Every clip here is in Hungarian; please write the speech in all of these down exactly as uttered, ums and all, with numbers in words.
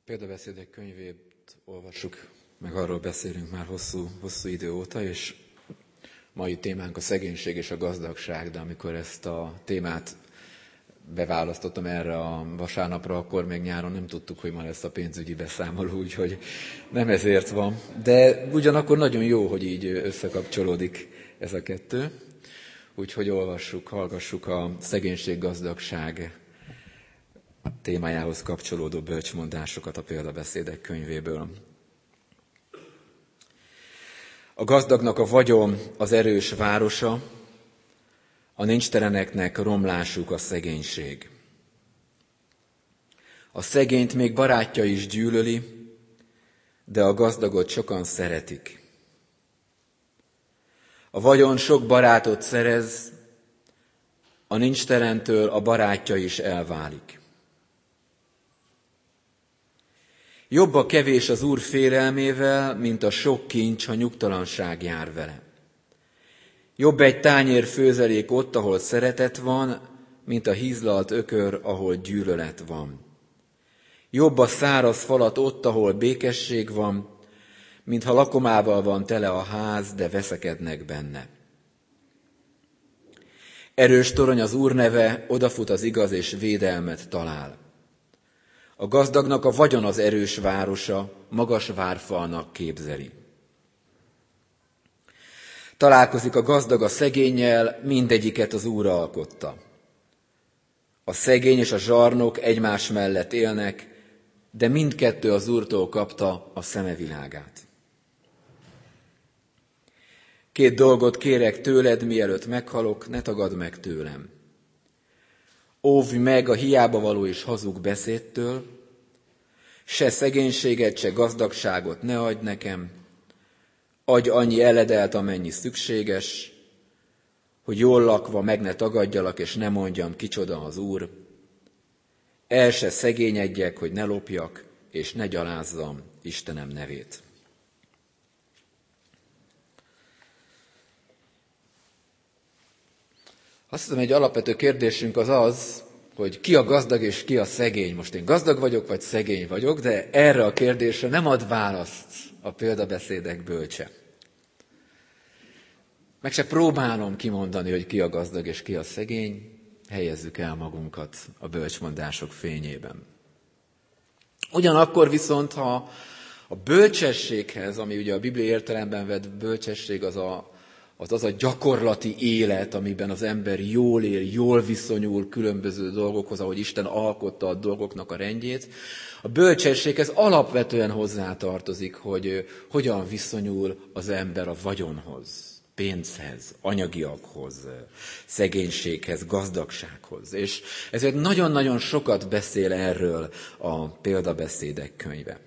Példabeszédek könyvét olvassuk, meg arról beszélünk már hosszú, hosszú idő óta, és mai témánk a szegénység és a gazdagság, de amikor ezt a témát beválasztottam erre a vasárnapra, akkor még nyáron nem tudtuk, hogy ma lesz a pénzügyi beszámoló, úgyhogy nem ezért van. De ugyanakkor nagyon jó, hogy így összekapcsolódik ez a kettő. Úgyhogy olvassuk, hallgassuk a szegénység-gazdagság témájához kapcsolódó bölcsmondásokat a Példabeszédek könyvéből. A gazdagnak a vagyon az erős városa, a nincsteleneknek romlásuk a szegénység. A szegényt még barátja is gyűlöli, de a gazdagot sokan szeretik. A vagyon sok barátot szerez, a nincstelentől a barátja is elválik. Jobb a kevés az Úr félelmével, mint a sok kincs, ha nyugtalanság jár vele. Jobb egy tányér főzelék ott, ahol szeretet van, mint a hízlalt ökör, ahol gyűlölet van. Jobb a száraz falat ott, ahol békesség van, mintha lakomával van tele a ház, de veszekednek benne. Erős torony az Úr neve, odafut az igaz és védelmet talál. A gazdagnak a vagyon az erős városa, magas várfalnak képzeli. Találkozik a gazdag a szegénnyel, mindegyiket az Úr alkotta. A szegény és a zsarnok egymás mellett élnek, de mindkettő az Úrtól kapta a szemevilágát. Két dolgot kérek tőled, mielőtt meghalok, ne tagadd meg tőlem. Óvj meg a hiába való és hazug beszédtől, se szegénységet, se gazdagságot ne adj nekem, adj annyi eledelt, amennyi szükséges, hogy jól lakva meg ne tagadjalak, és ne mondjam, kicsoda az Úr. El se szegényedjek, hogy ne lopjak, és ne gyalázzam Istenem nevét. Azt hiszem, egy alapvető kérdésünk az az, hogy ki a gazdag és ki a szegény. Most én gazdag vagyok, vagy szegény vagyok, de erre a kérdésre nem ad választ a Példabeszédek bölcse. Meg se próbálom kimondani, hogy ki a gazdag és ki a szegény, helyezzük el magunkat a bölcsmondások fényében. Ugyanakkor viszont, ha a bölcsességhez, ami ugye a Biblia értelemben vett bölcsesség, az a az az a gyakorlati élet, amiben az ember jól él, jól viszonyul különböző dolgokhoz, ahogy Isten alkotta a dolgoknak a rendjét. A bölcsességhez alapvetően hozzátartozik, hogy hogyan viszonyul az ember a vagyonhoz, pénzhez, anyagiakhoz, szegénységhez, gazdagsághoz. És ezért nagyon-nagyon sokat beszél erről a Példabeszédek könyve.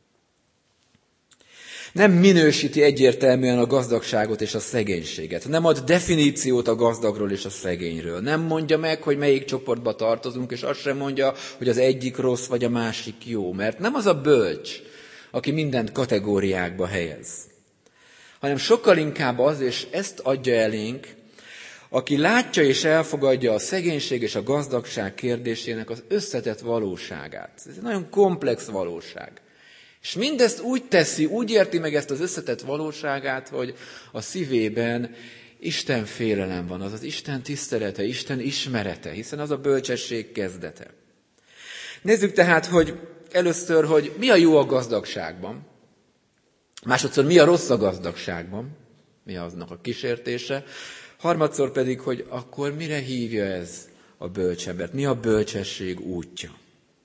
Nem minősíti egyértelműen a gazdagságot és a szegénységet. Nem ad definíciót a gazdagról és a szegényről. Nem mondja meg, hogy melyik csoportba tartozunk, és azt sem mondja, hogy az egyik rossz, vagy a másik jó. Mert nem az a bölcs, aki mindent kategóriákba helyez. Hanem sokkal inkább az, és ezt adja elénk, aki látja és elfogadja a szegénység és a gazdagság kérdésének az összetett valóságát. Ez egy nagyon komplex valóság. És mindezt úgy teszi, úgy érti meg ezt az összetett valóságát, hogy a szívében Isten félelem van, azaz Isten tisztelete, Isten ismerete, hiszen az a bölcsesség kezdete. Nézzük tehát, hogy először, hogy mi a jó a gazdagságban, másodszor mi a rossz a gazdagságban, mi aznak a kísértése, harmadszor pedig, hogy akkor mire hívja ez a bölcsembert, mi a bölcsesség útja.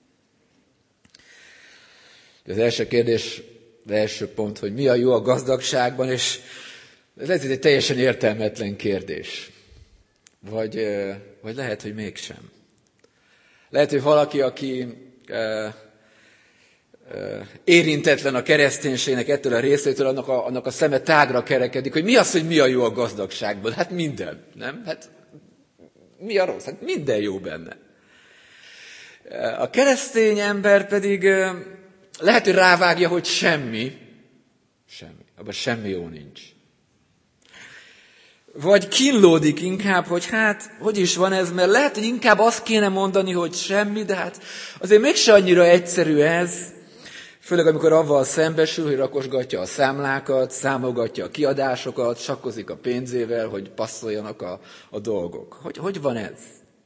Az első kérdés, az első pont, hogy mi a jó a gazdagságban, és ez lehet, egy teljesen értelmetlen kérdés. Vagy, vagy lehet, hogy mégsem. Lehet, hogy valaki, aki e, e, érintetlen a kereszténységnek ettől a részétől, annak a, annak a szeme tágra kerekedik, hogy mi az, hogy mi a jó a gazdagságban? Hát minden, nem? Hát mi a rossz? Hát minden jó benne. A keresztény ember pedig lehet, hogy rávágja, hogy semmi, semmi, abban semmi jó nincs. Vagy kínlódik inkább, hogy hát, hogy is van ez, mert lehet, hogy inkább azt kéne mondani, hogy semmi, de hát azért mégse annyira egyszerű ez. Főleg, amikor avval szembesül, hogy rakosgatja a számlákat, számolgatja a kiadásokat, sakkozik a pénzével, hogy passzoljanak a, a dolgok. Hogy, hogy van ez?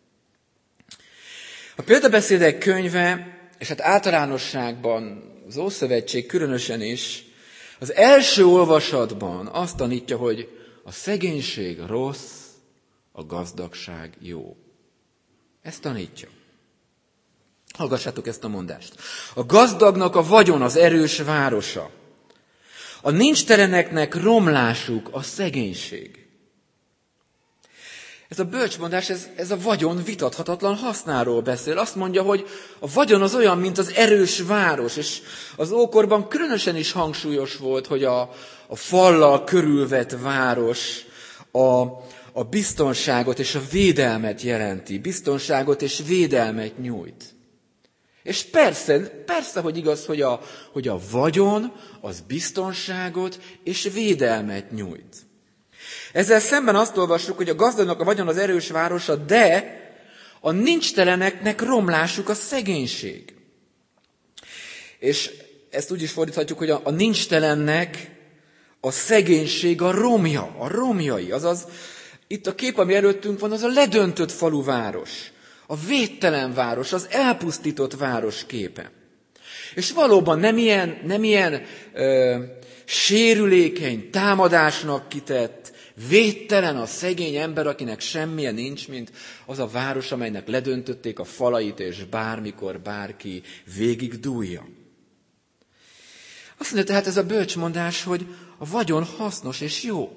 A példabeszédek könyve, és hát általánosságban az Ószövetség különösen is, az első olvasatban azt tanítja, hogy a szegénység rossz, a gazdagság jó. Ezt tanítja. Hallgassátok ezt a mondást. A gazdagnak a vagyon az erős városa. A nincsteleneknek romlásuk a szegénység. Ez a bölcsmondás, ez, ez a vagyon vitathatatlan hasznáról beszél. Azt mondja, hogy a vagyon az olyan, mint az erős város, és az ókorban különösen is hangsúlyos volt, hogy a, a fallal körülvett város a, a biztonságot és a védelmet jelenti. Biztonságot és védelmet nyújt. És persze, persze, hogy igaz, hogy a, hogy a vagyon az biztonságot és védelmet nyújt. Ezzel szemben azt olvassuk, hogy a gazdagnak a vagyon az erős városa, de a nincsteleneknek romlásuk a szegénység. És ezt úgy is fordíthatjuk, hogy a, a nincstelennek a szegénység a romja, a romjai. Azaz, itt a kép, ami előttünk van, az a ledöntött faluváros. A védtelen város, az elpusztított város képe. És valóban nem ilyen, nem ilyen ö, sérülékeny, támadásnak kitett, védtelen a szegény ember, akinek semmilyen nincs, mint az a város, amelynek ledöntötték a falait, és bármikor bárki végig dúlja. Azt mondja tehát ez a bölcsmondás, hogy a vagyon hasznos és jó.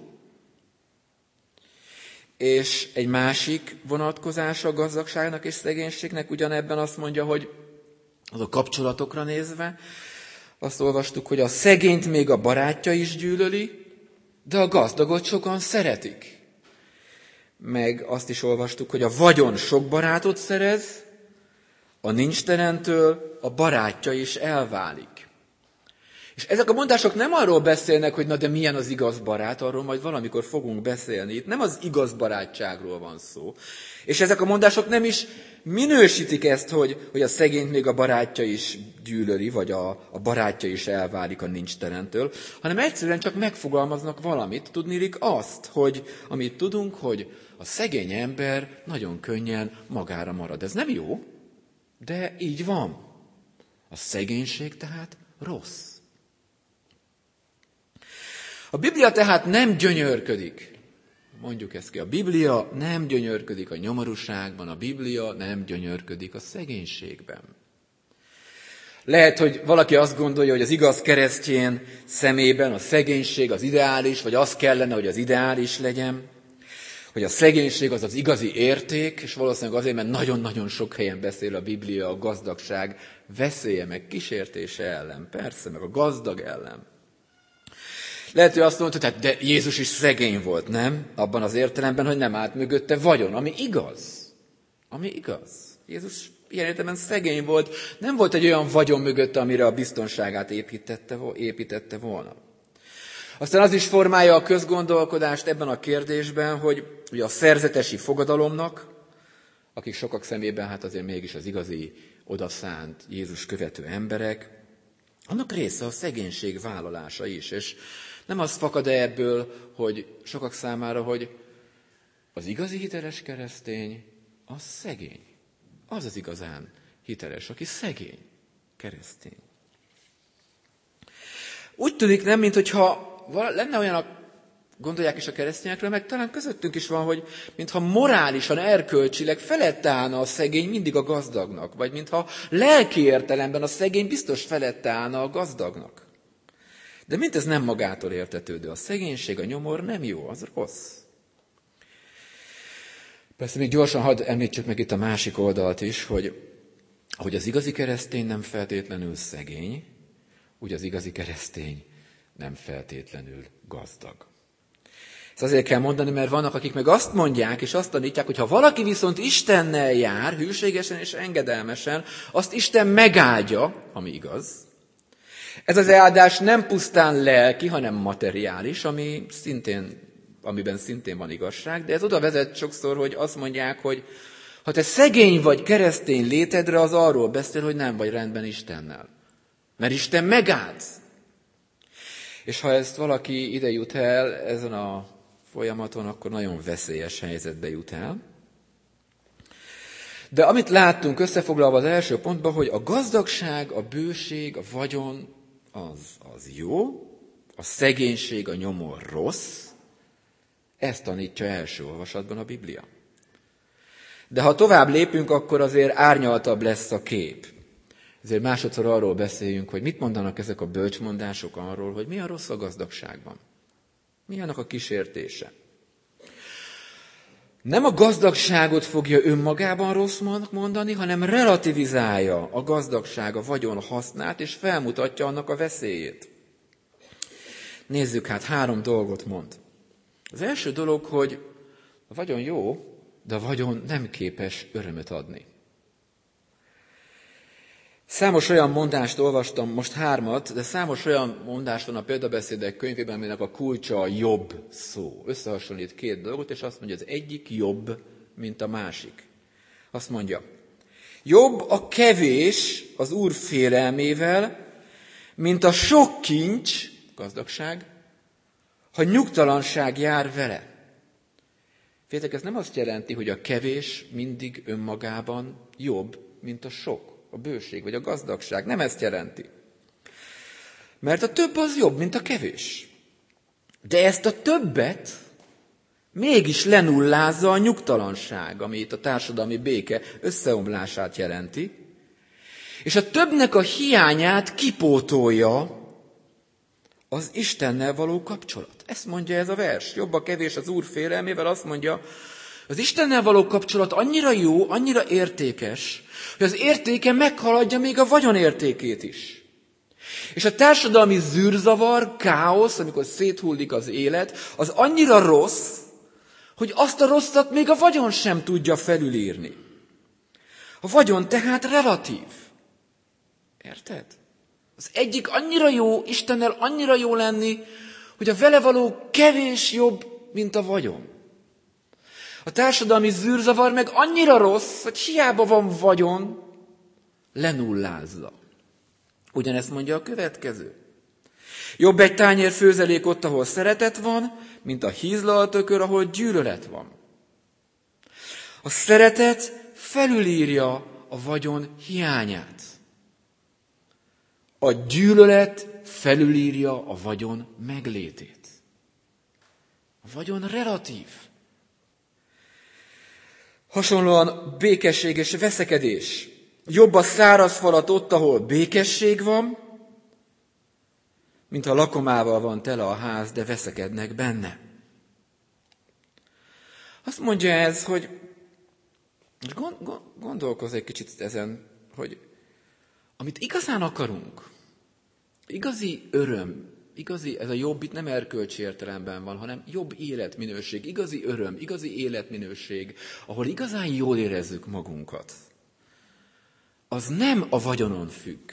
És egy másik vonatkozása a gazdagságnak és szegénységnek ugyanebben azt mondja, hogy az a kapcsolatokra nézve, azt olvastuk, hogy a szegényt még a barátja is gyűlöli, de a gazdagot sokan szeretik. Meg azt is olvastuk, hogy a vagyon sok barátot szerez, a nincstelentől a barátja is elválik. És ezek a mondások nem arról beszélnek, hogy na de milyen az igaz barát, arról majd valamikor fogunk beszélni. Itt nem az igaz barátságról van szó. És ezek a mondások nem is minősítik ezt, hogy, hogy a szegényt még a barátja is gyűlöli, vagy a, a barátja is elválik a nincstelentől, hanem egyszerűen csak megfogalmaznak valamit, tudniillik azt, hogy amit tudunk, hogy a szegény ember nagyon könnyen magára marad. Ez nem jó, de így van. A szegénység tehát rossz. A Biblia tehát nem gyönyörködik. Mondjuk ezt ki. A Biblia nem gyönyörködik a nyomorúságban, a Biblia nem gyönyörködik a szegénységben. Lehet, hogy valaki azt gondolja, hogy az igaz keresztény szemében a szegénység az ideális, vagy az kellene, hogy az ideális legyen, hogy a szegénység az az igazi érték, és valószínűleg azért, mert nagyon-nagyon sok helyen beszél a Biblia a gazdagság veszélye, meg kísértése ellen. Persze, meg a gazdag ellen. Lehet, hogy azt mondta, hogy de Jézus is szegény volt, nem? Abban az értelemben, hogy nem állt mögötte vagyon, ami igaz. Ami igaz. Jézus ilyen értelemben szegény volt, nem volt egy olyan vagyon mögötte, amire a biztonságát építette, építette volna. Aztán az is formálja a közgondolkodást ebben a kérdésben, hogy ugye a szerzetesi fogadalomnak, akik sokak szemében hát azért mégis az igazi odaszánt Jézus követő emberek, annak része a szegénység vállalása is, és nem az fakad ebből, hogy sokak számára, hogy az igazi hiteles keresztény, az szegény. Az az igazán hiteles, aki szegény keresztény. Úgy tűnik nem, mintha lenne olyan, gondolják is a keresztényekről, meg talán közöttünk is van, hogy mintha morálisan, erkölcsileg felette állna a szegény mindig a gazdagnak, vagy mintha lelki értelemben a szegény biztos felette állna a gazdagnak. De mint ez nem magától értetődő. A szegénység, a nyomor nem jó, az rossz. Persze még gyorsan hadd említsük meg itt a másik oldalt is, hogy ahogy az igazi keresztény nem feltétlenül szegény, úgy az igazi keresztény nem feltétlenül gazdag. Ezt azért kell mondani, mert vannak, akik meg azt mondják, és azt tanítják, hogy ha valaki viszont Istennel jár, hűségesen és engedelmesen, azt Isten megáldja, ami igaz. Ez az áldás nem pusztán lelki, hanem materiális, ami szintén, amiben szintén van igazság, de ez oda vezet sokszor, hogy azt mondják, hogy ha te szegény vagy keresztény létedre, az arról beszél, hogy nem vagy rendben Istennel. Mert Isten megállt. És ha ezt valaki ide jut el ezen a folyamaton, akkor nagyon veszélyes helyzetbe jut el. De amit láttunk összefoglalva az első pontban, hogy a gazdagság, a bőség, a vagyon az, az jó, a szegénység, a nyomor rossz, ezt tanítja első olvasatban a Biblia. De ha tovább lépünk, akkor azért árnyaltabb lesz a kép. Ezért másodszor arról beszéljünk, hogy mit mondanak ezek a bölcsmondások arról, hogy mi a rossz a gazdagságban. Mi annak a kísértése. Nem a gazdagságot fogja önmagában rossz mondani, hanem relativizálja a gazdagság, a vagyon hasznát, és felmutatja annak a veszélyét. Nézzük hát, három dolgot mond. Az első dolog, hogy a vagyon jó, de a vagyon nem képes örömöt adni. Számos olyan mondást olvastam, most hármat, de számos olyan mondás van a példabeszédek könyvében, aminek a kulcsa a jobb szó. Összehasonlít két dolgot, és azt mondja, az egyik jobb, mint a másik. Azt mondja, jobb a kevés az Úr félelmével, mint a sok kincs, gazdagság, ha nyugtalanság jár vele. Féltek, ez nem azt jelenti, hogy a kevés mindig önmagában jobb, mint a sok. A bőség vagy a gazdagság. Nem ezt jelenti. Mert a több az jobb, mint a kevés. De ezt a többet mégis lenullázza a nyugtalanság, ami itt a társadalmi béke összeomlását jelenti, és a többnek a hiányát kipótolja az Istennel való kapcsolat. Ezt mondja ez a vers. Jobb a kevés az Úr félelmével, azt mondja, az Istennel való kapcsolat annyira jó, annyira értékes, hogy az értéke meghaladja még a vagyon értékét is. És a társadalmi zűrzavar, káosz, amikor széthullik az élet, az annyira rossz, hogy azt a rosszat még a vagyon sem tudja felülírni. A vagyon tehát relatív. Érted? Az egyik annyira jó, Istennel annyira jó lenni, hogy a vele való kevés jobb, mint a vagyon. A társadalmi zűrzavar meg annyira rossz, hogy hiába van vagyon, lenullázza. Ugyanezt mondja a következő. Jobb egy tányér főzelék ott, ahol szeretet van, mint a hízlalt ökör, ahol gyűlölet van. A szeretet felülírja a vagyon hiányát. A gyűlölet felülírja a vagyon meglétét. A vagyon relatív. Hasonlóan békesség és veszekedés. Jobb a száraz falat ott, ahol békesség van, mint ha lakomával van tele a ház, de veszekednek benne. Azt mondja ez, hogy gondolkozz egy kicsit ezen, hogy amit igazán akarunk, igazi öröm, igazi, ez a jobb itt nem erkölcsi értelemben van, hanem jobb életminőség, igazi öröm, igazi életminőség, ahol igazán jól érezzük magunkat. Az nem a vagyonon függ.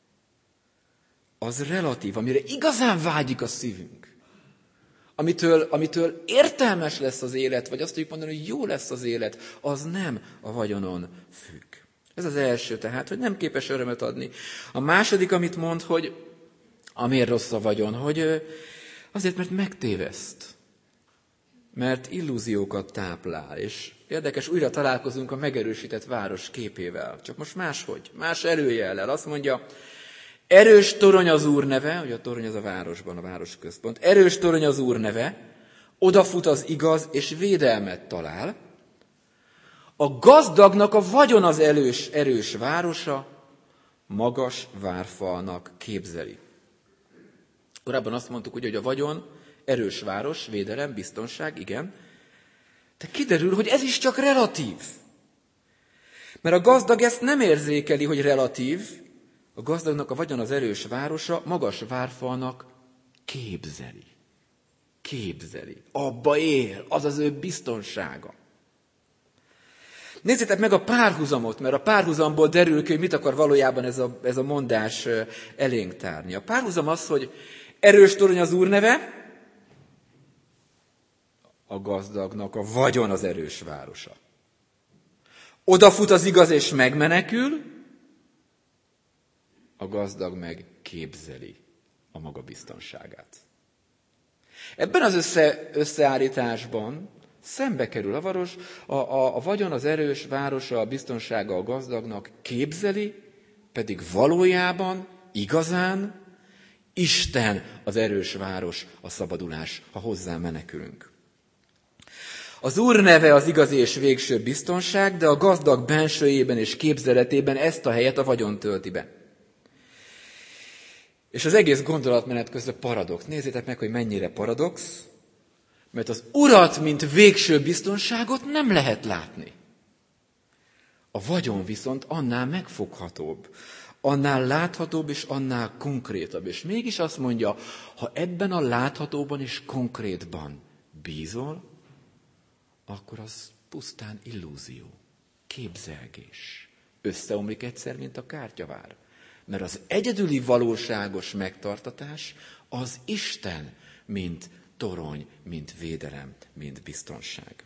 Az relatív, amire igazán vágyik a szívünk. Amitől, amitől értelmes lesz az élet, vagy azt tudjuk mondani, hogy jó lesz az élet, az nem a vagyonon függ. Ez az első tehát, hogy nem képes örömet adni. A második, amit mond, hogy amiért rossz a vagyon, hogy azért, mert megtéveszt. Mert illúziókat táplál. És érdekes, újra találkozunk a megerősített város képével. Csak most máshogy, más előjellel. Azt mondja, erős torony az Úr neve, hogy a torony az a városban, a városközpont. Erős torony az Úr neve, odafut az igaz, és védelmet talál. A gazdagnak a vagyon az erős, erős városa, magas várfalnak képzeli. Korábban azt mondtuk, ugye, hogy a vagyon erős város, védelem, biztonság, igen. De kiderül, hogy ez is csak relatív. Mert a gazdag ezt nem érzékeli, hogy relatív. A gazdagnak a vagyon az erős városa, magas várfalnak képzeli. Képzeli. Abba él, az az ő biztonsága. Nézzétek meg a párhuzamot, mert a párhuzamból derül ki, hogy mit akar valójában ez a, ez a mondás elénk tárni. A párhuzam az, hogy erős torony az Úr neve, a gazdagnak a vagyon az erős városa. Odafut az igaz és megmenekül, a gazdag meg képzeli a maga biztonságát. Ebben az össze, összeállításban szembe kerül a város, a, a, a vagyon, az erős városa, a biztonsága a gazdagnak képzeli, pedig valójában, igazán Isten az erős város, a szabadulás, ha hozzá menekülünk. Az Úr neve az igazi és végső biztonság, de a gazdag bensőjében és képzeletében ezt a helyet a vagyon tölti be. És az egész gondolatmenet közben paradox. Nézzétek meg, hogy mennyire paradox, mert az Urat, mint végső biztonságot nem lehet látni. A vagyon viszont annál megfoghatóbb, annál láthatóbb és annál konkrétabb. És mégis azt mondja, ha ebben a láthatóban és konkrétban bízol, akkor az pusztán illúzió, képzelgés. Összeomlik egyszer, mint a kártyavár. Mert az egyedüli valóságos megtartatás az Isten, mint torony, mint védelem, mint biztonság.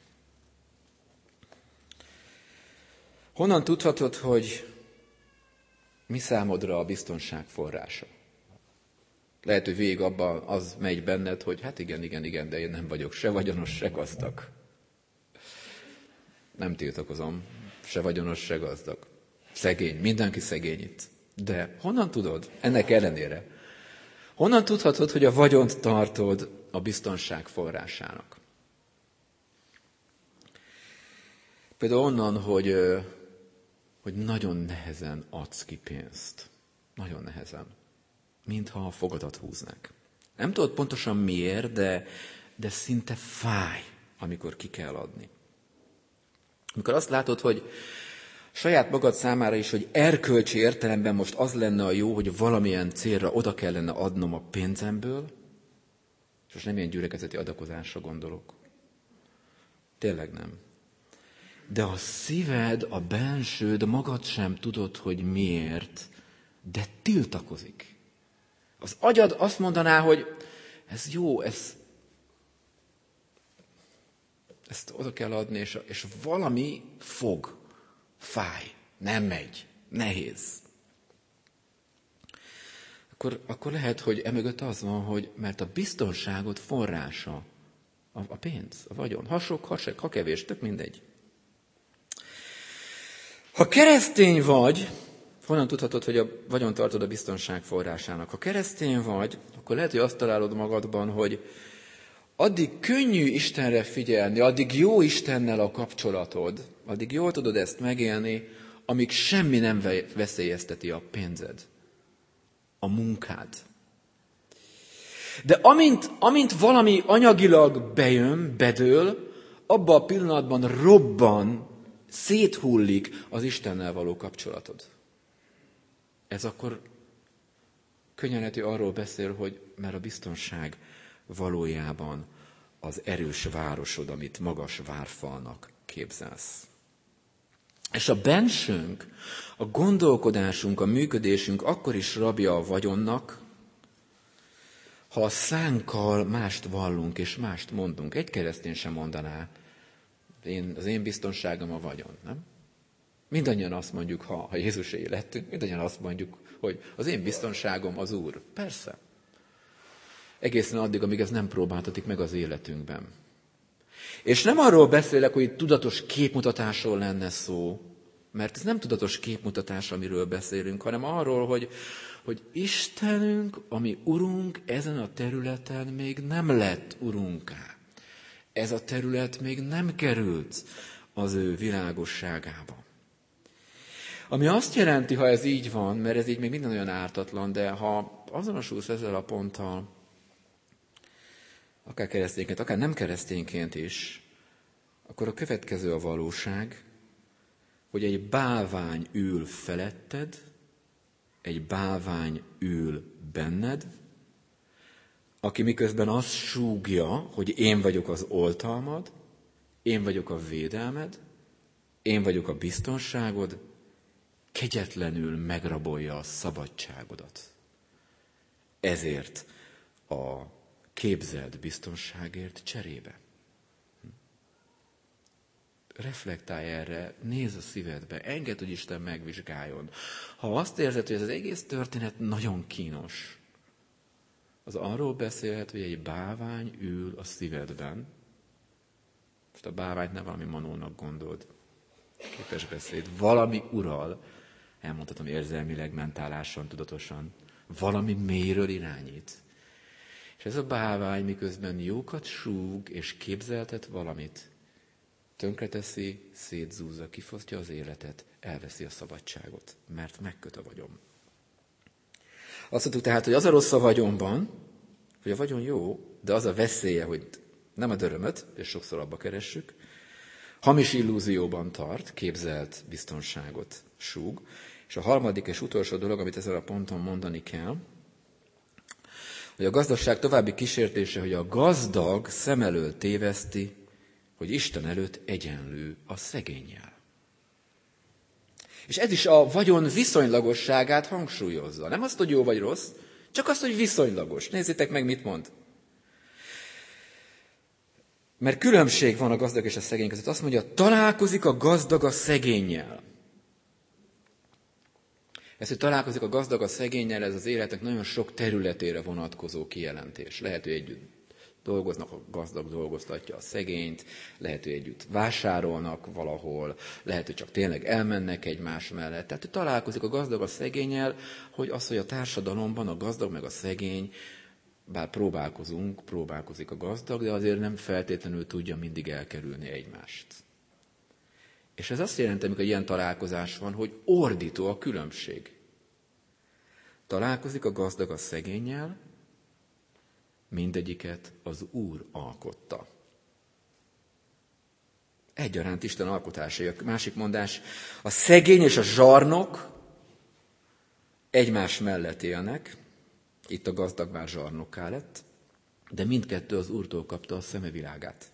Honnan tudhatod, hogy mi számodra a biztonság forrása? Lehet, hogy végig abban az megy benned, hogy hát igen, igen, igen, de én nem vagyok se vagyonos, se gazdag. Nem tiltakozom, se vagyonos, se gazdag. Szegény, mindenki szegény itt. De honnan tudod? Ennek ellenére. Honnan tudhatod, hogy a vagyont tartod a biztonság forrásának? Például onnan, hogy, hogy nagyon nehezen adsz ki pénzt. Nagyon nehezen. Mintha a fogadat húznák. Nem tudod pontosan miért, de, de szinte fáj, amikor ki kell adni. Amikor azt látod, hogy saját magad számára is, hogy erkölcsi értelemben most az lenne a jó, hogy valamilyen célra oda kellene adnom a pénzemből, és most nem ilyen gyülekezeti adakozásra gondolok. Tényleg nem. De a szíved, a bensőd, magad sem tudod, hogy miért, de tiltakozik. Az agyad azt mondaná, hogy ez jó, ez, ezt oda kell adni, és, és valami fog. Fáj, nem megy, nehéz. Akkor, akkor lehet, hogy emögött az van, hogy mert a biztonságot forrása a, a pénz, a vagyon. Ha sok, ha sok, ha kevés, tök mindegy. Ha keresztény vagy, honnan tudhatod, hogy a vagyon tartod a biztonság forrásának? Ha keresztény vagy, akkor lehet, hogy azt találod magadban, hogy addig könnyű Istenre figyelni, addig jó Istennel a kapcsolatod, addig jól tudod ezt megélni, amíg semmi nem veszélyezteti a pénzed, a munkád. De amint, amint valami anyagilag bejön, bedől, abban a pillanatban robban, széthullik az Istennel való kapcsolatod. Ez akkor könnyen arról beszél, hogy mert a biztonság valójában az erős városod, amit magas várfalnak képzelsz. És a bensőnk, a gondolkodásunk, a működésünk akkor is rabja a vagyonnak, ha a szánkkal mást vallunk és mást mondunk. Egy keresztény sem mondaná, én, az én biztonságom a vagyon, nem? Mindannyian azt mondjuk, ha, ha Jézuséi lettünk, mindannyian azt mondjuk, hogy az én biztonságom az Úr. Persze. Egészen addig, amíg ez nem próbáltatik meg az életünkben. És nem arról beszélek, hogy itt tudatos képmutatásról lenne szó, mert ez nem tudatos képmutatás, amiről beszélünk, hanem arról, hogy, hogy Istenünk, ami Urunk, ezen a területen még nem lett Urunká. Ez a terület még nem került az ő világosságába. Ami azt jelenti, ha ez így van, mert ez így még minden olyan ártatlan, de ha azonosulsz ezzel a ponttal, akár keresztényként, akár nem keresztényként is, akkor a következő a valóság, hogy egy bálvány ül feletted, egy bálvány ül benned, aki miközben azt súgja, hogy én vagyok az oltalmad, én vagyok a védelmed, én vagyok a biztonságod, kegyetlenül megrabolja a szabadságodat. Ezért a képzelt biztonságért cserébe. reflektálj erre, nézz a szívedbe, engedd, hogy Isten megvizsgáljon. Ha azt érzed, hogy ez az egész történet nagyon kínos, az arról beszélhet, hogy egy bávány ül a szívedben. Most a báványt ne valami manónak gondold. Képes beszéd. Valami ural, elmondhatom érzelmileg, mentálásan, tudatosan, valami mélyről irányít. És ez a bávány miközben jókat súg és képzeltet valamit, tönkreteszi, szétzúzza, kifosztja az életet, elveszi a szabadságot, mert megköt a vagyon. Azt mondtuk tehát, hogy az a rossz a vagyonban, hogy a vagyon jó, de az a veszélye, hogy nem ad örömöt, és sokszor abba keressük, hamis illúzióban tart, képzelt biztonságot súg. És a harmadik és utolsó dolog, amit ezen a ponton mondani kell, hogy a gazdagság további kísértése, hogy a gazdag szem elől téveszti, hogy Isten előtt egyenlő a szegénnyel. És ez is a vagyon viszonylagosságát hangsúlyozza. Nem azt, hogy jó vagy rossz, csak azt, hogy viszonylagos. Nézzétek meg, mit mond. Mert különbség van a gazdag és a szegény között. Azt mondja, találkozik a gazdag a szegénnyel. Ez, hogy találkozik a gazdag a szegénnyel, ez az életnek nagyon sok területére vonatkozó kijelentés. Lehet, hogy együtt dolgoznak, a gazdag dolgoztatja a szegényt, lehet, hogy együtt vásárolnak valahol, lehet, hogy csak tényleg elmennek egymás mellett. Tehát, hogy találkozik a gazdag a szegénnyel, hogy az, hogy a társadalomban a gazdag meg a szegény, bár próbálkozunk, próbálkozik a gazdag, de azért nem feltétlenül tudja mindig elkerülni egymást. És ez azt jelenti, amikor ilyen találkozás van, hogy ordító a különbség. Találkozik a gazdag a szegénnyel, mindegyiket az Úr alkotta. Egyaránt Isten alkotásai. A másik mondás, a szegény és a zsarnok egymás mellett élnek, itt a gazdag már zsarnokká lett, de mindkettő az Úrtól kapta a szemevilágát.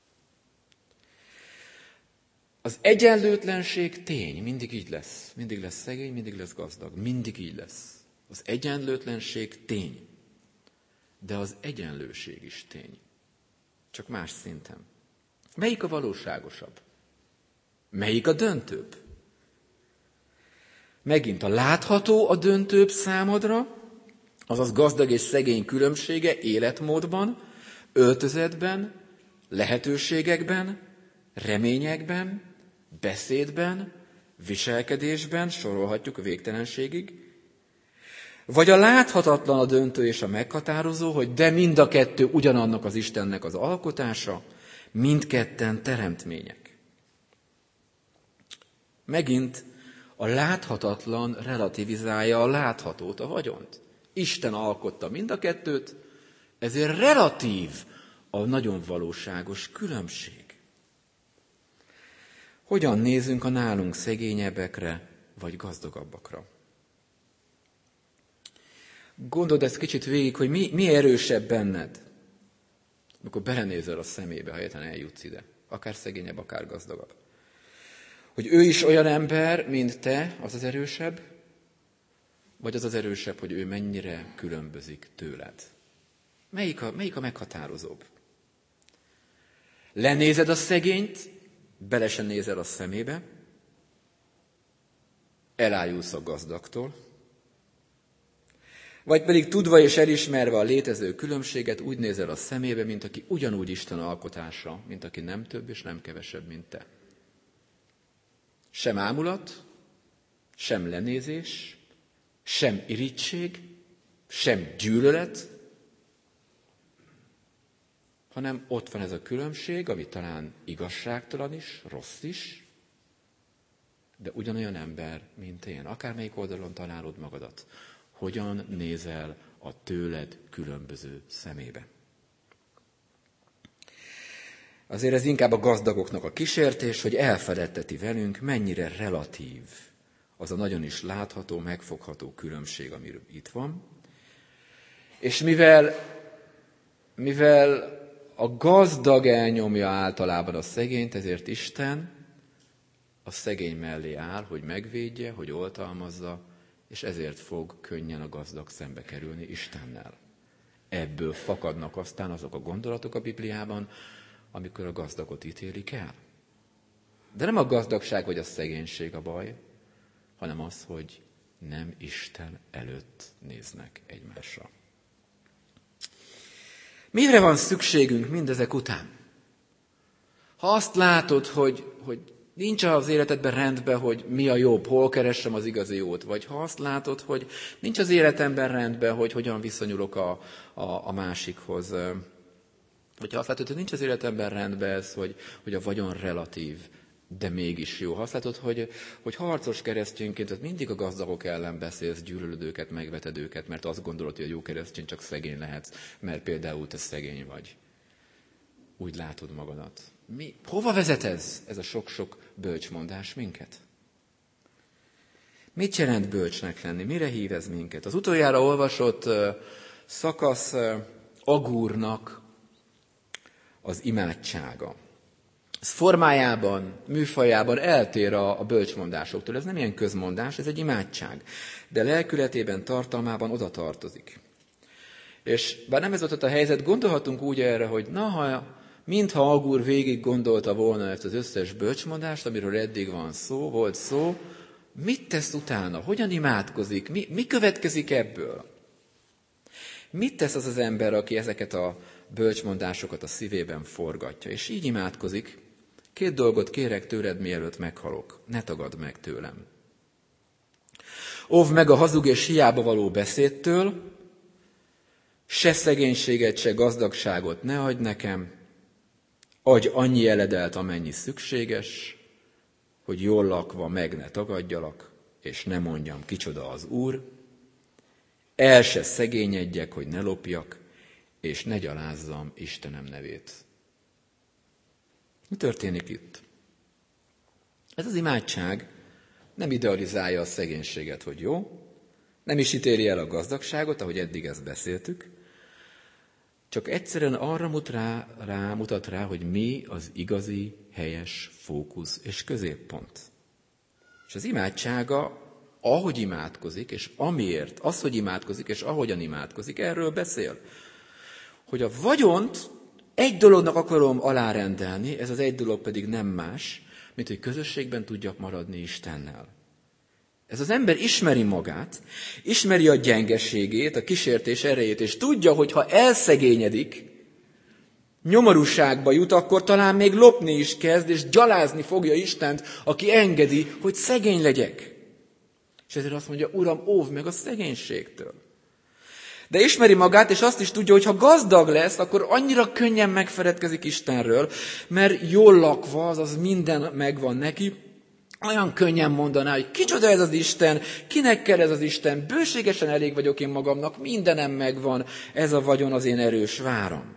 Az egyenlőtlenség tény, mindig így lesz. Mindig lesz szegény, mindig lesz gazdag. Mindig így lesz. Az egyenlőtlenség tény. De az egyenlőség is tény. Csak más szinten. Melyik a valóságosabb? Melyik a döntőbb? Megint a látható a döntőbb számodra, azaz gazdag és szegény különbsége életmódban, öltözetben, lehetőségekben, reményekben, beszédben, viselkedésben, sorolhatjuk a végtelenségig. Vagy a láthatatlan a döntő és a meghatározó, hogy de mind a kettő ugyanannak az Istennek az alkotása, mindketten teremtmények. Megint a láthatatlan relativizálja a láthatót, a vagyont. Isten alkotta mind a kettőt, ezért relatív a nagyon valóságos különbség. Hogyan nézünk a nálunk szegényebbekre, vagy gazdagabbakra? Gondold ezt kicsit végig, hogy mi, mi erősebb benned, amikor belenézel a szemébe, ha egyáltalán eljutsz ide. Akár szegényebb, akár gazdagabb. Hogy ő is olyan ember, mint te, az az erősebb, vagy az az erősebb, hogy ő mennyire különbözik tőled. Melyik a, melyik a meghatározóbb? Lenézed a szegényt, bele sem nézel a szemébe, elájulsz a gazdagtól, vagy pedig tudva és elismerve a létező különbséget úgy nézel a szemébe, mint aki ugyanúgy Isten alkotása, mint aki nem több és nem kevesebb, mint te. Sem ámulat, sem lenézés, sem irigység, sem gyűlölet, hanem ott van ez a különbség, ami talán igazságtalan is, rossz is, de ugyanolyan ember, mint én. Akármelyik oldalon találod magadat. Hogyan nézel a tőled különböző szemébe? Azért ez inkább a gazdagoknak a kísértés, hogy elfeledteti velünk, mennyire relatív az a nagyon is látható, megfogható különbség, ami itt van. És mivel, mivel a gazdag elnyomja általában a szegényt, ezért Isten a szegény mellé áll, hogy megvédje, hogy oltalmazza, és ezért fog könnyen a gazdag szembe kerülni Istennel. Ebből fakadnak aztán azok a gondolatok a Bibliában, amikor a gazdagot ítélik el. De nem a gazdagság vagy a szegénység a baj, hanem az, hogy nem Isten előtt néznek egymásra. Mire van szükségünk mindezek után? Ha azt látod, hogy, hogy nincs az életedben rendben, hogy mi a jobb, hol keressem az igazi jót, vagy ha azt látod, hogy nincs az életemben rendben, hogy hogyan viszonyulok a, a, a másikhoz, vagy ha azt látod, hogy nincs az életemben rendben ez, hogy, hogy a vagyon relatív, de mégis jó. Ha azt látod, hogy, hogy harcos keresztényként mindig a gazdagok ellen beszélsz, gyűlölöd őket, megveted őket, mert azt gondolod, hogy a jó keresztény csak szegény lehetsz, mert például te szegény vagy. Úgy látod magadat. Mi? Hova vezet ez, ez a sok-sok bölcsmondás minket? Mit jelent bölcsnek lenni? Mire hív ez minket? Az utoljára olvasott uh, szakasz uh, Agúrnak az imádsága. Ez formájában, műfajában eltér a, a bölcsmondásoktól. Ez nem ilyen közmondás, ez egy imádság. De lelkületében, tartalmában oda tartozik. És bár nem ez volt ott a helyzet, gondolhatunk úgy erre, hogy na, ha, mintha Agúr végig gondolta volna ezt az összes bölcsmondást, amiről eddig van szó, volt szó, mit tesz utána? Hogyan imádkozik? Mi, mi következik ebből? Mit tesz az az ember, aki ezeket a bölcsmondásokat a szívében forgatja? És így imádkozik. Két dolgot kérek tőled, mielőtt meghalok. Ne tagadd meg tőlem. Óvd meg a hazug és hiába való beszédtől, se szegénységet, se gazdagságot ne adj nekem, adj annyi eledelt, amennyi szükséges, hogy jól lakva meg ne tagadjalak, és ne mondjam, kicsoda az Úr, el se szegényedjek, hogy ne lopjak, és ne gyalázzam Istenem nevét. Mi történik itt? Ez az imádság nem idealizálja a szegénységet, hogy jó, nem is ítéli el a gazdagságot, ahogy eddig ezt beszéltük, csak egyszerűen arra mutat rá, rá, mutat rá, hogy mi az igazi, helyes fókusz és középpont. És az imádsága, ahogy imádkozik, és amiért, az, hogy imádkozik, és ahogyan imádkozik, erről beszél. Hogy a vagyont egy dolognak akarom alárendelni, ez az egy dolog pedig nem más, mint hogy közösségben tudjak maradni Istennel. Ez az ember ismeri magát, ismeri a gyengeségét, a kísértés erejét, és tudja, hogy ha elszegényedik, nyomorúságba jut, akkor talán még lopni is kezd, és gyalázni fogja Istent, aki engedi, hogy szegény legyek. És ezért azt mondja, Uram, óvd meg a szegénységtől. De ismeri magát, és azt is tudja, hogy ha gazdag lesz, akkor annyira könnyen megfeledkezik Istenről, mert jól lakva, azaz minden megvan neki, olyan könnyen mondaná, hogy kicsoda ez az Isten, kinek kell ez az Isten, bőségesen elég vagyok én magamnak, mindenem megvan, ez a vagyon az én erős váram.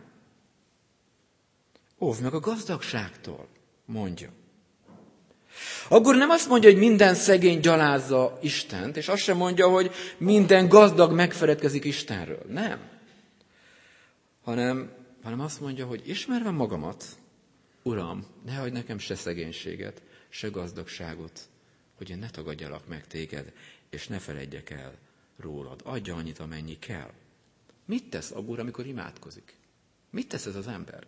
Óvd meg a gazdagságtól, mondja. Akkor nem azt mondja, hogy minden szegény gyalázza Istent, és azt sem mondja, hogy minden gazdag megfeledkezik Istenről. Nem. Hanem, hanem azt mondja, hogy ismerve magamat, Uram, ne hagyd nekem se szegénységet, se gazdagságot, hogy én ne tagadjalak meg téged, és ne feledjek el rólad. Adja annyit, amennyi kell. Mit tesz Agúr, amikor imádkozik? Mit tesz ez az ember?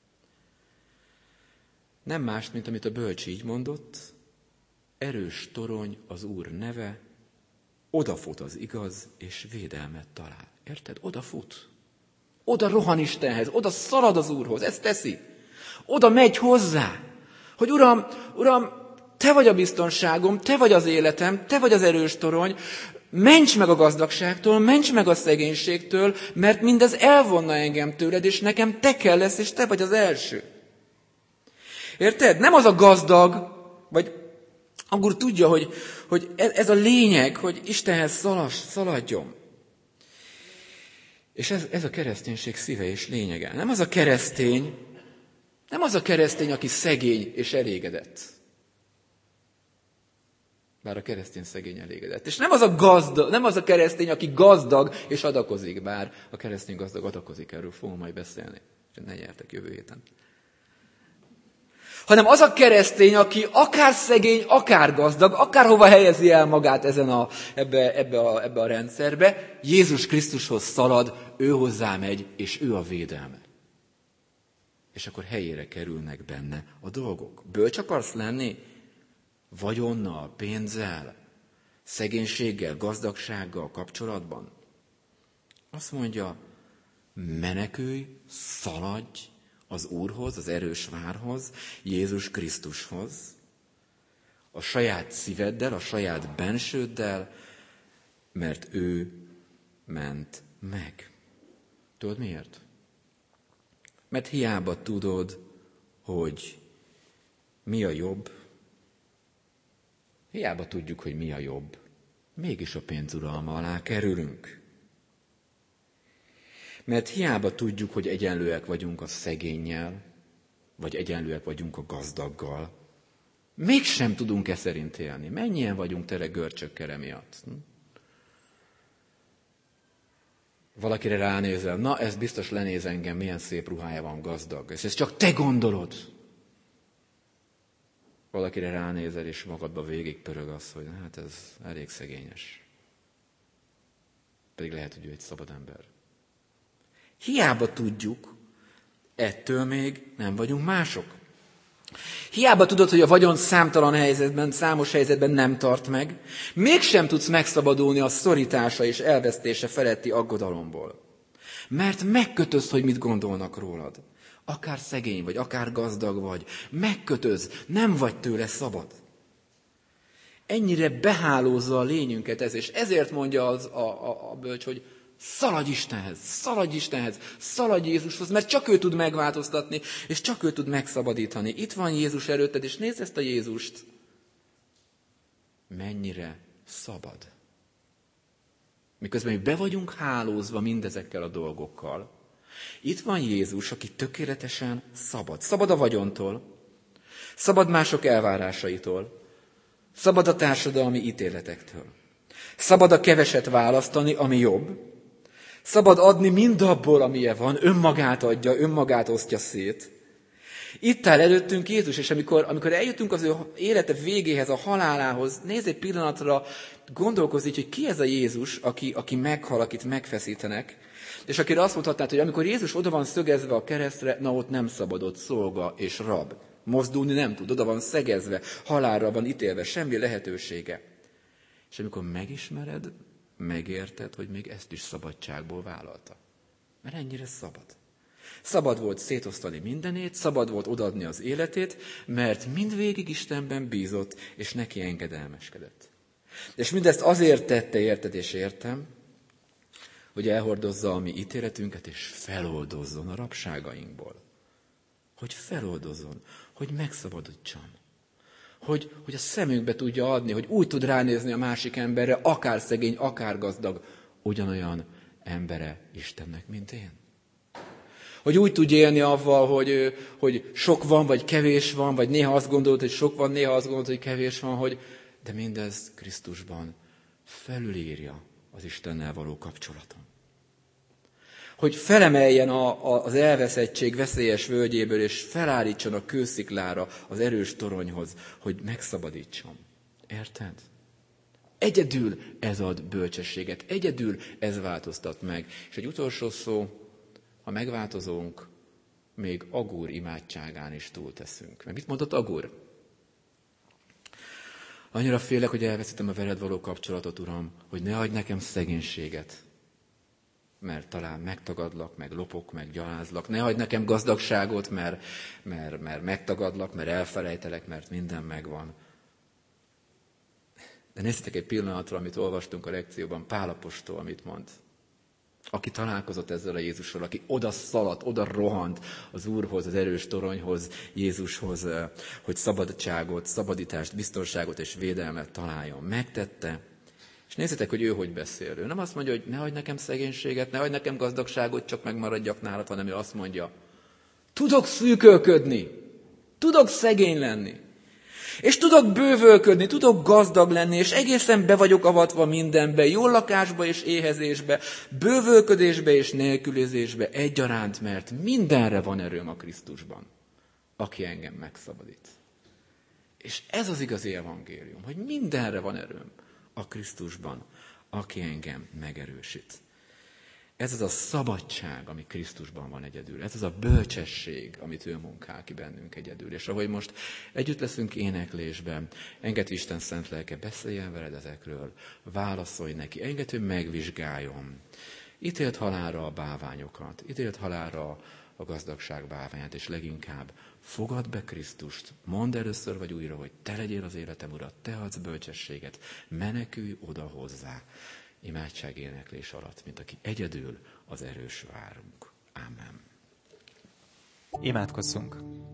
Nem más, mint amit a bölcs így mondott, erős torony az Úr neve, odafut az igaz, és védelmet talál. Érted? Odafut. Oda rohan Istenhez, oda szalad az Úrhoz, ezt teszi. Oda megy hozzá, hogy Uram, Uram, Te vagy a biztonságom, Te vagy az életem, Te vagy az erős torony, ments meg a gazdagságtól, ments meg a szegénységtől, mert mindez elvonna engem tőled, és nekem Te kell lesz, és Te vagy az első. Érted? Nem az a gazdag, vagy Agúr tudja, hogy, hogy ez a lényeg, hogy Istenhez szalas, szaladjon. És ez, ez a kereszténység szíve és lényege. Nem az a keresztény, nem az a keresztény, aki szegény és elégedett. Bár a keresztény szegény elégedett. És nem az a gazdag, nem az a keresztény, aki gazdag és adakozik, bár a keresztény gazdag adakozik, erről fogom majd beszélni. És ne nyertek jövő héten. Hanem az a keresztény, aki akár szegény, akár gazdag, akárhova helyezi el magát ezen a, ebbe, ebbe, a, ebbe a rendszerbe, Jézus Krisztushoz szalad, ő hozzá megy, és ő a védelme. És és akkor helyére kerülnek benne a dolgok. Bölcs akarsz lenni? Vagyonnal, pénzzel, szegénységgel, gazdagsággal kapcsolatban? Azt mondja, menekülj, szaladj az Úrhoz, az erős várhoz, Jézus Krisztushoz, a saját szíveddel, a saját bensőddel, mert ő ment meg. Tudod miért? Mert hiába tudod, hogy mi a jobb, hiába tudjuk, hogy mi a jobb, mégis a pénzuralma alá kerülünk. Mert hiába tudjuk, hogy egyenlőek vagyunk a szegénnyel, vagy egyenlőek vagyunk a gazdaggal, mégsem tudunk e szerint élni. Mennyien vagyunk tele görcsökkel emiatt? Valakire ránézel, na ez biztos lenéz engem, milyen szép ruhája van, gazdag. És ezt csak te gondolod. Valakire ránézel, és magadba végig pörög az, hogy hát ez elég szegényes. Pedig lehet, hogy ő egy szabad ember. Hiába tudjuk, ettől még nem vagyunk mások. Hiába tudod, hogy a vagyon számtalan helyzetben, számos helyzetben nem tart meg, mégsem tudsz megszabadulni a szorítása és elvesztése feletti aggodalomból. Mert megkötöz, hogy mit gondolnak rólad. Akár szegény vagy, akár gazdag vagy. Megkötöz, nem vagy tőle szabad. Ennyire behálózza a lényünket ez, és ezért mondja az a, a, a bölcs, hogy szaladj Istenhez, szaladj Istenhez, szaladj Jézushoz, mert csak ő tud megváltoztatni, és csak ő tud megszabadítani. Itt van Jézus előtted, és nézd ezt a Jézust. Mennyire szabad. Miközben mi be vagyunk hálózva mindezekkel a dolgokkal. Itt van Jézus, aki tökéletesen szabad. Szabad a vagyontól, szabad mások elvárásaitól, szabad a társadalmi ítéletektől. Szabad a keveset választani, ami jobb. Szabad adni mindabból, amilyen van, önmagát adja, önmagát osztja szét. Itt áll előttünk Jézus, és amikor, amikor eljutunk az ő élete végéhez, a halálához, nézz egy pillanatra, gondolkozz, hogy ki ez a Jézus, aki, aki meghal, akit megfeszítenek, és akire azt mondhatnád, hogy amikor Jézus oda van szögezve a keresztre, na ott nem szabadott szolga és rab. Mozdulni nem tud, oda van szegezve, halálra van ítélve, semmi lehetősége. És amikor megismered, megérted, hogy még ezt is szabadságból vállalta. Mert ennyire szabad. Szabad volt szétosztani mindenét, szabad volt odaadni az életét, mert mindvégig Istenben bízott, és neki engedelmeskedett. És mindezt azért tette, érted és értem, hogy elhordozza a mi ítéletünket, és feloldozzon a rabságainkból. Hogy feloldozzon, hogy megszabadítson. Hogy, hogy a szemünkbe tudja adni, hogy úgy tud ránézni a másik emberre, akár szegény, akár gazdag, ugyanolyan embere Istennek, mint én. Hogy úgy tudja élni avval, hogy, hogy sok van, vagy kevés van, vagy néha azt gondolod, hogy sok van, néha azt gondolod, hogy kevés van, hogy de mindez Krisztusban felülírja az Istennel való kapcsolaton. Hogy felemeljen a, a, az elveszettség veszélyes völgyéből, és felállítson a kősziklára, az erős toronyhoz, hogy megszabadítson. Érted? Egyedül ez ad bölcsességet, egyedül ez változtat meg. És egy utolsó szó, ha megváltozunk, még Agúr imádságán is túlteszünk. Mert mit mondott Agúr? Annyira félek, hogy elveszítem a veled való kapcsolatot, Uram, hogy ne adj nekem szegénységet, mert talán megtagadlak, meg lopok, meg gyalázlak. Ne adj nekem gazdagságot, mert, mert, mert megtagadlak, mert elfelejtelek, mert minden megvan. De nézzétek egy pillanatra, amit olvastunk a lekcióban, Pál apostol, amit mond. Aki találkozott ezzel a Jézussal, aki oda szaladt, oda rohant az Úrhoz, az erős toronyhoz, Jézushoz, hogy szabadságot, szabadítást, biztonságot és védelmet találjon. Megtette, és nézzétek, hogy ő hogy beszél. Ő nem azt mondja, hogy ne adj nekem szegénységet, ne adj nekem gazdagságot, csak megmaradjak nálad, hanem ő azt mondja, tudok szűkölködni, tudok szegény lenni, és tudok bővölködni, tudok gazdag lenni, és egészen be vagyok avatva mindenbe, jó lakásba és éhezésbe, bővölködésbe és nélkülözésbe egyaránt, mert mindenre van erőm a Krisztusban, aki engem megszabadít. És ez az igazi evangélium, hogy mindenre van erőm a Krisztusban, aki engem megerősít. Ez az a szabadság, ami Krisztusban van egyedül. Ez az a bölcsesség, amit ő munkál ki bennünk egyedül. És ahogy most együtt leszünk éneklésben, engedd Isten szent lelke, beszéljen veled ezekről, válaszolj neki, engedd, hogy megvizsgáljon. Ítélt halálra a bálványokat, ítélt halálra a gazdagság bálványát, és leginkább fogad be Krisztust, mondd először vagy újra, hogy te legyél az életem ura, te adsz bölcsességet, menekülj oda hozzá. Imádság éneklés alatt, mint aki egyedül az erős várunk. Ámen. Imádkozzunk.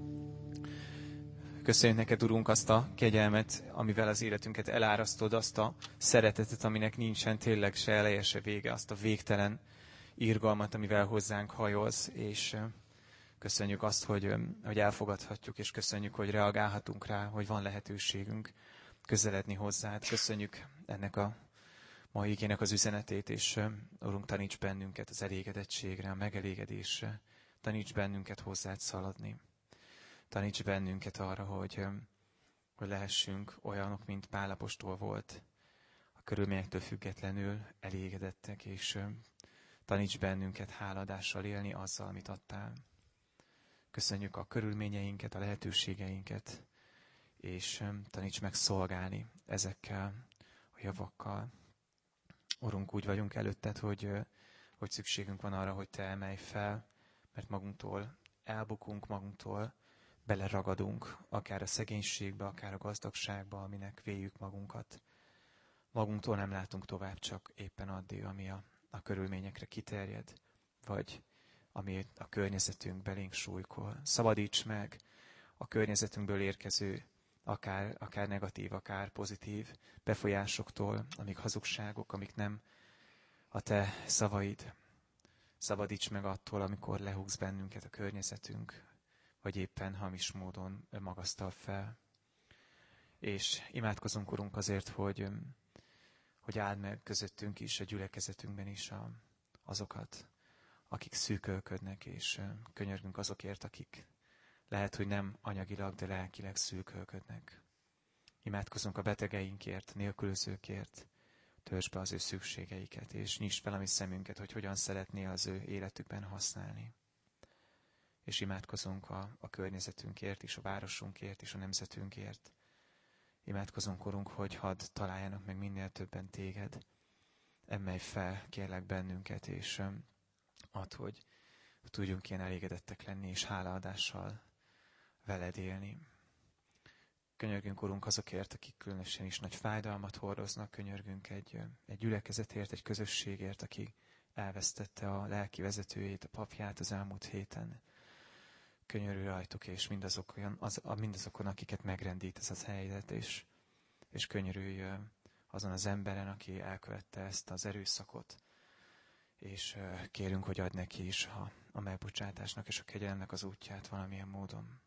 Köszönjük neked, Urunk, azt a kegyelmet, amivel az életünket elárasztod, azt a szeretetet, aminek nincsen tényleg se eleje, se vége, azt a végtelen irgalmat, amivel hozzánk hajolsz, és köszönjük azt, hogy, hogy elfogadhatjuk, és köszönjük, hogy reagálhatunk rá, hogy van lehetőségünk közeledni hozzád. Köszönjük ennek a mai igének az üzenetét, és Urunk, taníts bennünket az elégedettségre, a megelégedésre, taníts bennünket hozzád szaladni. Taníts bennünket arra, hogy, hogy lehessünk olyanok, mint Pál apostol volt, a körülményektől függetlenül elégedettek, és taníts bennünket háladással élni azzal, amit adtál. Köszönjük a körülményeinket, a lehetőségeinket, és taníts meg szolgálni ezekkel a javakkal. Urunk, úgy vagyunk előtted, hogy, hogy szükségünk van arra, hogy te emelj fel, mert magunktól elbukunk, magunktól beleragadunk, akár a szegénységbe, akár a gazdagságba, aminek véljük magunkat. Magunktól nem látunk tovább, csak éppen addig, ami a, a körülményekre kiterjed, vagy ami a környezetünk belénk súlykol. Szabadíts meg a környezetünkből érkező, akár, akár negatív, akár pozitív befolyásoktól, amik hazugságok, amik nem a te szavaid. Szabadíts meg attól, amikor lehúz bennünket a környezetünk, vagy éppen hamis módon magasztal fel. És imádkozunk, Urunk, azért, hogy, hogy áld meg közöttünk is, a gyülekezetünkben is a, azokat, akik szűkölködnek, és könyörgünk azokért, akik lehet, hogy nem anyagilag, de lelkileg szűkölködnek. Imádkozunk a betegeinkért, nélkülözőkért, törzs be az ő szükségeiket, és nyisd fel a mi szemünket, hogy hogyan szeretnél az ő életükben használni. És imádkozunk a, a környezetünkért is, a városunkért és a nemzetünkért. Imádkozunk, Urunk, hogy hadd találjanak meg minél többen téged. Emelj fel, kérlek bennünket, és add, hogy tudjunk ilyen elégedettek lenni, és hálaadással veled élni. Könyörgünk, Urunk, azokért, akik különösen is nagy fájdalmat hordoznak. Könyörgünk egy, egy gyülekezetért, egy közösségért, aki elvesztette a lelki vezetőjét, a papját az elmúlt héten. Könyörülj rajtuk, és mindazokon, az, mindazokon, akiket megrendít ez az helyzet, és, és könyörülj azon az emberen, aki elkövette ezt az erőszakot, és kérünk, hogy adj neki is a, a megbocsátásnak és a kegyelemnek az útját valamilyen módon.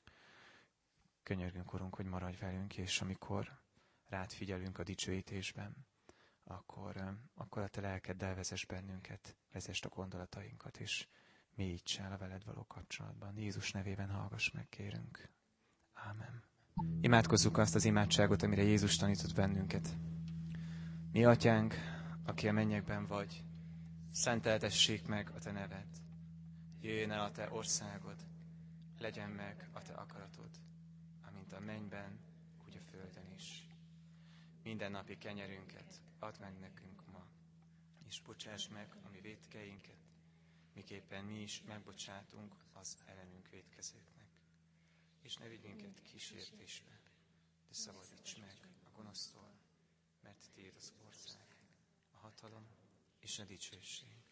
Könyörgünk, Urunk, hogy maradj velünk, és amikor rád figyelünk a dicsőítésben, akkor, akkor a te lelkeddel vezess bennünket, vezess a gondolatainkat, és mélyíts el a veled való kapcsolatban. Jézus nevében hallgass meg, kérünk. Ámen. Imádkozzuk azt az imádságot, amire Jézus tanított bennünket. Mi atyánk, aki a mennyekben vagy, szenteltessék meg a te neved. Jöjjön el a te országod, legyen meg a te akaratod, amint a mennyben, úgy a földön is. Minden napi kenyerünket add meg nekünk ma, és bocsáss meg a mi vétkeinket, miképpen mi is megbocsátunk az ellenünk vétkezőknek. És ne vigy minket kísértésbe, de szabadíts meg a gonosztól, mert tiéd az ország, a hatalom és a dicsőség